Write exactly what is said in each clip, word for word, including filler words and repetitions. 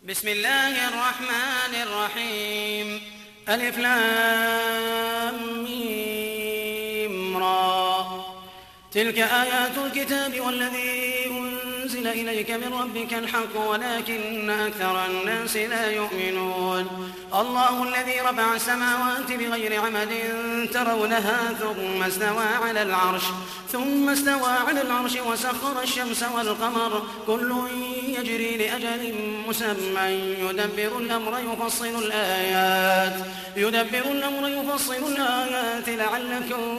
بسم الله الرحمن الرحيم. ألف لام ميم را. تلك آيات الكتاب والذي أنزل إليك من ربك الحق ولكن أكثر الناس لا يؤمنون. الله الذي رفع السماوات بغير عمد ترونها ثم استوى على العرش ثم استوى على العرش وسخر الشمس والقمر كل يجري لأجل مسمى يدبر الأمر يفصل الآيات يدبر الأمر يفصل الآيات لعلكم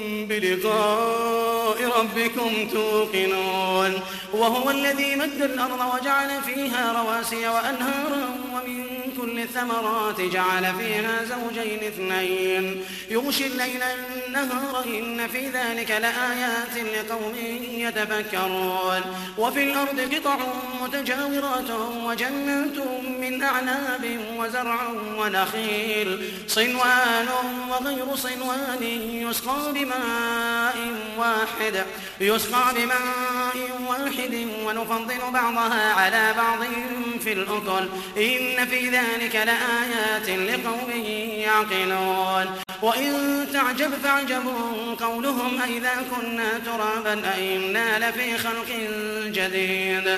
بلقاء ربكم توقنون. وهو الذي مد الأرض وجعل فيها رواسي وأنهارا ومن كل الثمرات جعل فيها زوجين اثنين يغشي الليل النهار إن في ذلك لآيات لقوم يتفكرون. وفي الأرض قطع متجاورات وجنات من أعناب وزرع ونخيل صنوان وغير صنوان يسقى بماء واحد يسقى بماء واحد ونفضل بعضها على بعض في الأكل إن في ذلك لآيات لقوم يعقلون. وإن تعجب فعجب قولهم أئذا كنا ترابا أئنا لفي خلق جديد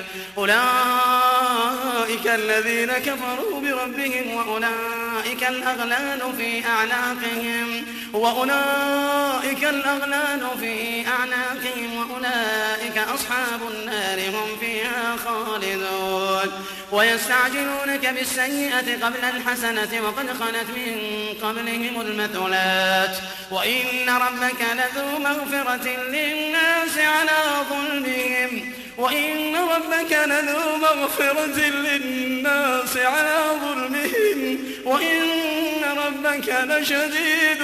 أولئك الذين كفروا بربهم وأولئك الأغلال في أعناقهم وأولئك الأغلال في أعناقهم وأولئك أصحاب النار هم فيها خالدون. ويستعجلونك بالسيئة قبل الحسنة وقد خلت من قبلهم المثلات وإن ربك لذو مغفرة للناس على ظلمهم وإن ربك لذو مغفرة للناس على ظلمهم وإن ربك لشديد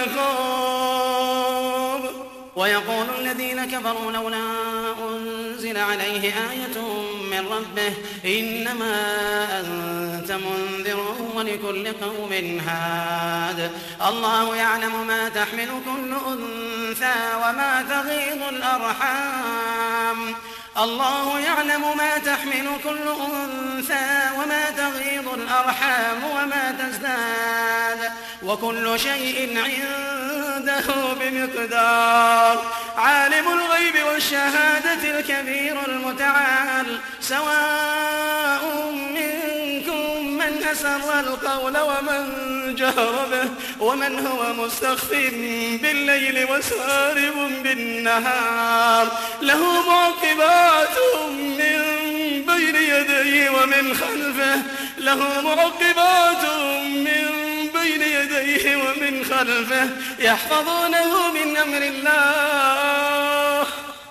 العقاب. ويقول الذين كفروا لولا أنزل عليه آية من ربه إنما أنت منذر ولكل قوم هاد. الله يعلم ما تحمل كل أنثى وما تغيض الأرحام الله يعلم ما تحمل كل أنثى وما تغيض الأرحام وما تزداد وكل شيء عنده بمقدار. عالم الغيب والشهادة الكبير المتعال سواء منكم من أسر القول ومن جهر به ومن هو مستخف بالليل وسارب بالنهار له معقبات من بين يديه ومن خلفه له معقبات من بين يديه ومن خلفه يحفظونه من أمر الله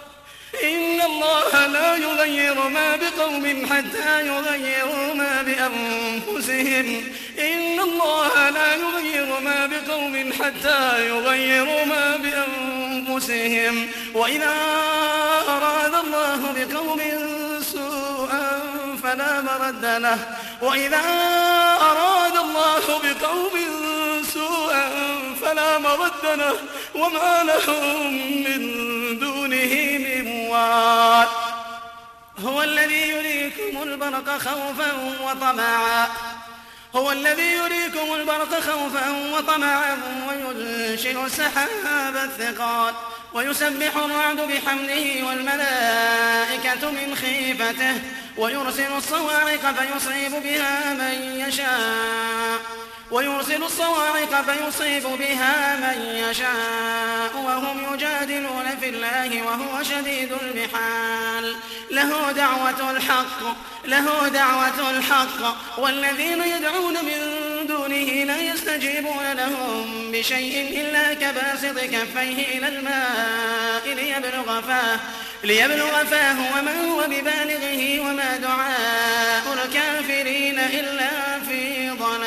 إن الله لا يغير ما بقوم حتى يغيروا ما بأنفسهم إن الله لا يغير ما بقوم حتى يغيروا ما بأنفسهم وإذا أراد الله بقوم سوءا فلا مرد له وإذا أراد الله بقوم سوءا فلا مرد له وما لهم من دونه من وال. هو الذي يريكم البرق خوفا وطمعا هو الذي يريكم البرق خوفا وطمعا وينشئ السحاب الثقال ويسبح الرعد بحمده والملائكة من خيفته ويرسل الصواعق فيصيب بها من يشاء ويرسل الصواعق فيصيب بها من يشاء وهم يجادلون في الله وهو شديد المحال. له دعوة الحق له دعوة الحق والذين يدعون من دونه لا يستجيبون لهم بشيء إلا كباسط كفيه إلى الماء ليبلغ فاه ليبلغ فاه وما هو ببالغه وما دعاء الكافرين إلا في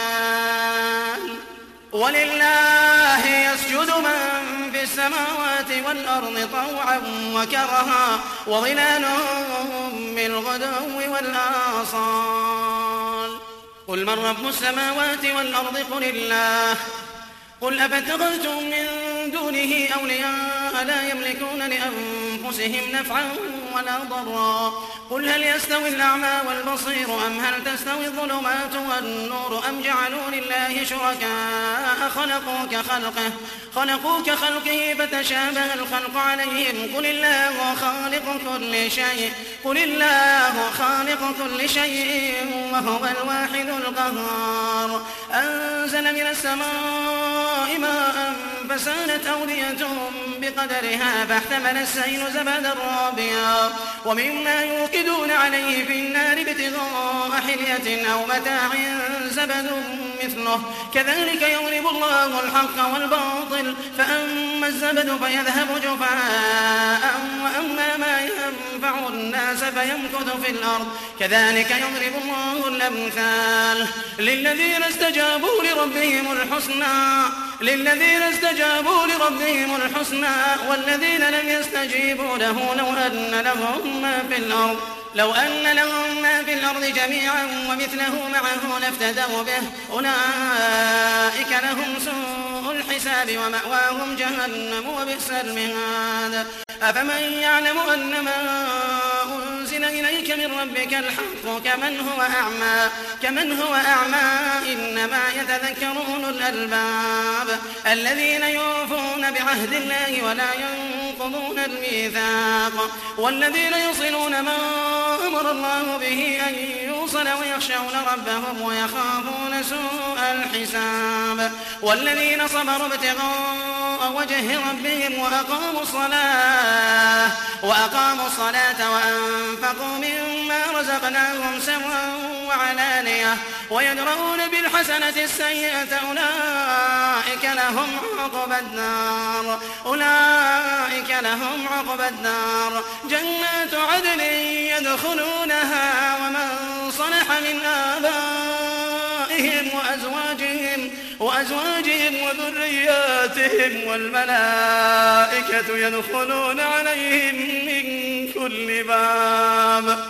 ضلال. ولله يسجد من في السماوات والأرض طوعا وكرها وظلالهم بالغدو والآصال. قل من رب السماوات والأرض قل الله قل أفاتخذتم من دونه أولياء لا يملكون لأنفسهم نفعا ولا ضرا. قل هل يستوي الأعمى والبصير أم هل تستوي الظلمات والنور أم جعلوا لله شركاء خلقوا كخلقه خلقوا كخلقه فتشابه الخلق عليهم. قل الله خالق كل شيء قل الله خالق كل شيء وهو الواحد القهار. أنزل من السماء ماء فسالت أودية بقدرها فاحتمل السيل زبدا رابيا ومما يوقدون عليه في النار ابتغاء حلية أو متاع زبد مثله كذلك يضرب الله الحق والباطل فأما الزبد فيذهب جفاء وأما ما ينفع الناس فيمكث في الأرض كذلك يضرب الله الأمثال. للذين استجابوا لربهم الحسنى للذين استجابوا لربهم الحسنى والذين لم يستجيبوا له لو أن لهم ما في الأرض لو أن لهم ما في الأرض جميعا ومثله معه لافتدوا به أولئك لهم سوء الحساب ومأواهم جهنم وبئس المهاد. أفمن يعلم أن ما أنزل إليك من ربك الحق كمن هو أعمى كمن هو أعمى إنما يتذكر أولو الألباب الذين يوفون بعهد الله ولا ينقضون الميثاق والذين يصلون ما أمر الله به أن يوصل ويخشون ربهم ويخافون سوء الحساب والذين صبروا ابتغاء وجه ربهم وأقاموا الصلاة وأقاموا الصلاة وأنفقوا مما رزقناهم سرا وعلانية ويدرؤون بالحسنة السيئة أولئك لهم عقبى الدار أولئك لهم عقبى الدار جنات عدن يدخلونها ومن صلح من آبائهم وأزواجهم وأزواجهم وذرياتهم والملائكة يدخلون عليهم من كل باب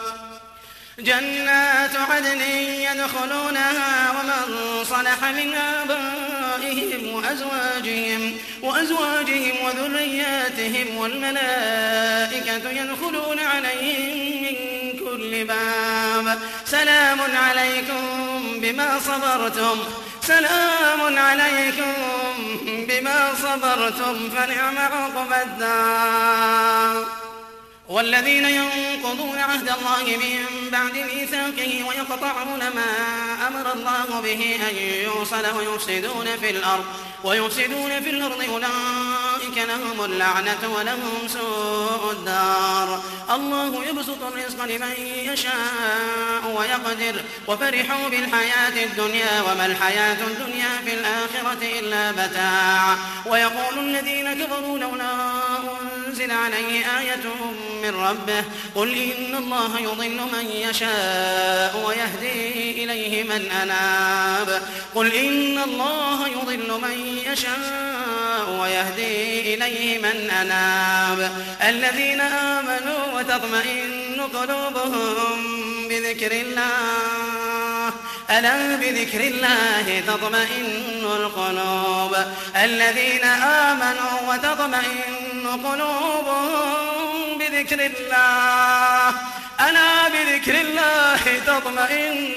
جنات عدن يدخلونها ومن صلح من آبائهم وأزواجهم وأزواجهم وذرياتهم والملائكة يدخلون عليهم من كل باب سلام عليكم بما صبرتم سلام عليكم بما صبرتم فنعم عقبى الدار. والذين ينقضون عهد الله من بعد ميثاقه ويقطعون ما أمر الله به أن يوصل ويفسدون في الأرض ويفسدون في الأرض أولئك لهم اللعنة ولهم سوء الدار. الله يبسط الرزق لمن يشاء ويقدر وفرحوا بالحياة الدنيا وما الحياة الدنيا في الآخرة إلا متاع. ويقول الذين كفروا لولا أنزل عليه آية من ربه قل إن الله يضل من يشاء ويهدي إليه من أناب قل إن الله يضل من يشاء ويهدي إليه من أناب. الذين آمنوا وتطمئن قلوبهم بذكر الله ألا بذكر الله تطمئن القلوب الذين آمنوا وتطمئن قلوبهم بذكر الله ألا بذكر الله تطمئن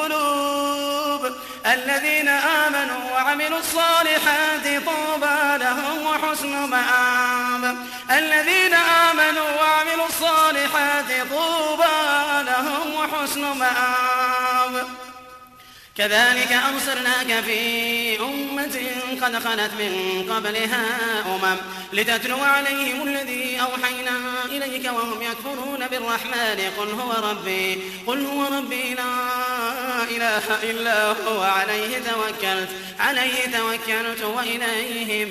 القلوب الذين آمنوا وعملوا الصالحات طوبى لهم وحسن مآب الذين آمنوا وعملوا الصالحات طوبى لهم وحسن مآب. كذلك أرسلناك في أمة قد خلت من قبلها أمم لتتلو عليهم الذي أوحينا إليك وهم يكفرون بالرحمن قل هو ربي قل هو ربي لا إله إلا هو عليه توكلت عليه توكلت وإليه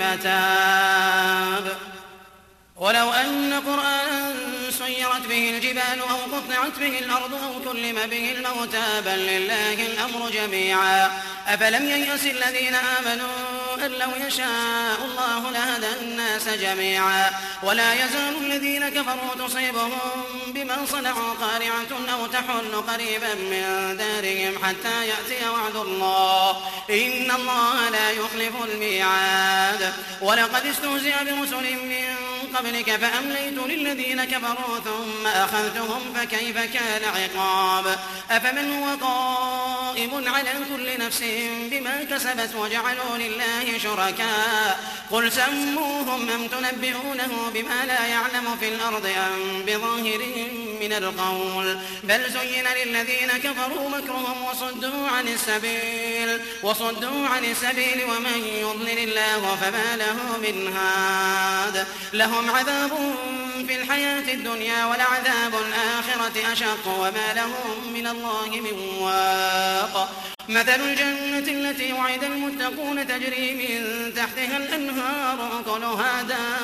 متاب. ولو أن قرآنا سيرت به الجبال أو قطعت به الأرض أو كلم به الموتى بل لله الأمر جميعا. أفلم ييأس الذين آمنوا أن لو يشاء الله لهدى الناس جميعا ولا يزال الذين كفروا تصيبهم بما صنعوا قارعة أو تحل قريبا من دارهم حتى يأتي وعد الله إن الله لا يخلف الميعاد ولقد استهزئ برسل من قبلك فأمليت للذين كفروا ثم أخذتهم فكيف كان عقاب أفمن هو قائم على كل نفس بما كسبت وجعلوا لله شركاء قل سموهم أم تنبئونه بما لا يعلم في الأرض أم بظاهر من القول بل زين للذين كفروا مكرهم وصدوا عن السبيل وصدوا عن السبيل ومن يضلل الله فما له من هاد لهم عذاب في الحياة الدنيا ولعذاب الآخرة أشق وما لهم من الله من واق مثل الجنة التي وعد المتقون تجري من تحتها الأنهار أكلها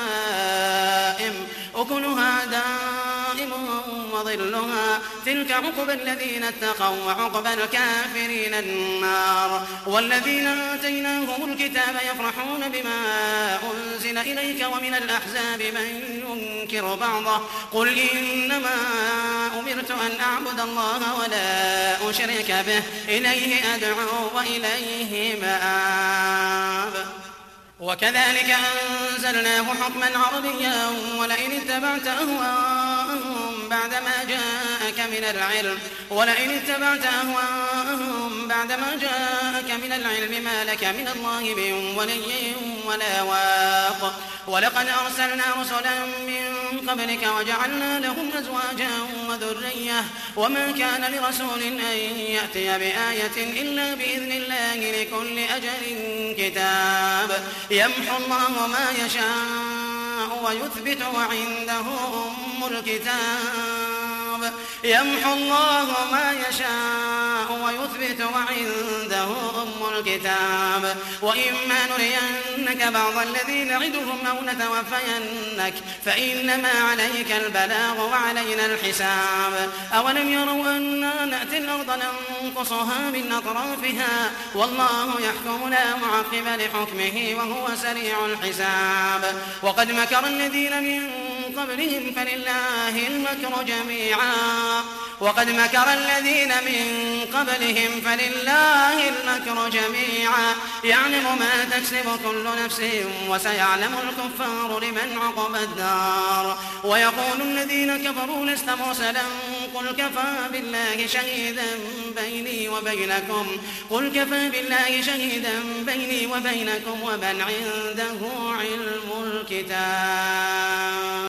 دائم أكلها دائم وظلها تلك عقبى الذين اتقوا وعقبى الكافرين النار والذين آتيناهم الكتاب يفرحون بما أنزل إليك ومن الأحزاب من ينكر بعضه قل إنما أمرت أن أعبد الله ولا أشرك به إليه أدعو وإليه مآب وكذلك أنزلناه حكما عربيا ولئن اتبعت أهواءهم بعدما جاءك من العلم ولئن اتبعت أهواءهم بعدما جاءك من العلم ما لك من الله من ولي ولا واق ولقد أرسلنا رسلا من قبلك وجعلنا لهم أزواجا وذرية وما كان لرسول أن يأتي بآية إلا بإذن الله لكل أجل كتاب يمحو الله ما يشاء ويثبت وعنده أم الكتاب يمحو الله ما يشاء ويثبت وعنده أم الكتاب وإما نرينك بعض الذي نعدهم أو نتوفينك فإنما عليك البلاغ وعلينا الحساب أولم يروا أنا نأتي الأرض ننقصها من أطرافها والله يحكم لا معقب لحكمه وهو سريع الحساب وقد مكر الذين من قبلهم فلله المكر جميعا وقد مكر الذين من قبلهم فلله المكر جميعا يعلم ما تكسب كل نفس وسيعلم الكفار لمن عقبى الدار ويقول الذين كفروا لست مرسلا قل كفى بالله شهيدا بيني وبينكم قل كفى بالله شهيدا بيني وبينكم ومن عنده علم الكتاب